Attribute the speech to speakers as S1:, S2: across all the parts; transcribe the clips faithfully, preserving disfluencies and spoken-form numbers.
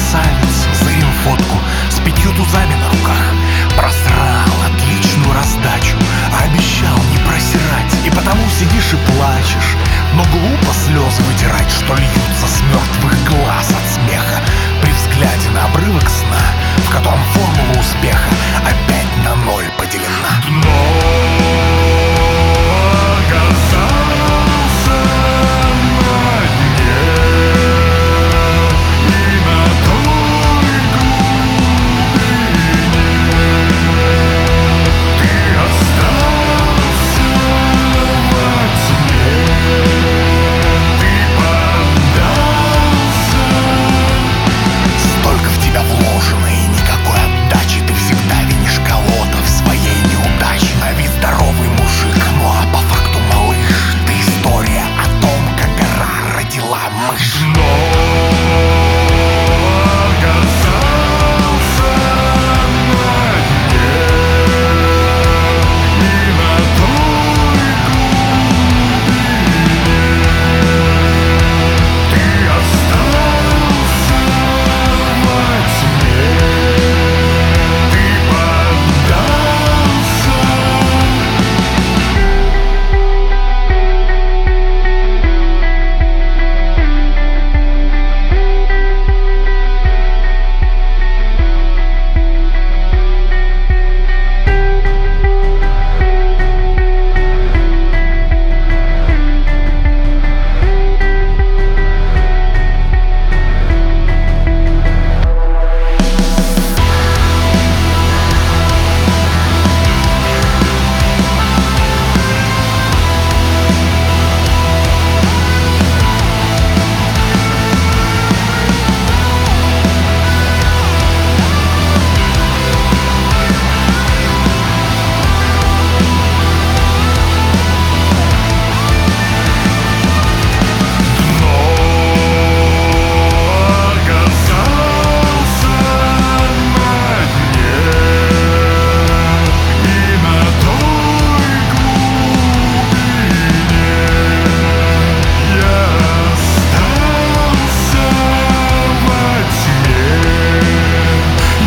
S1: красавец, заим фотку с пятью тузами на руках. Просрал отличную раздачу, а обещал не просирать. И потому сидишь и плачешь, но глупо слезы вытирать, что льются с мертвых глаз от смеха при взгляде на обрывок сна, в котором формула успеха опять на ноль поделена.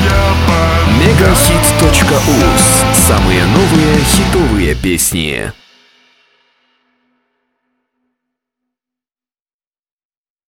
S2: Мегахит точка уз. Самые новые хитовые песни.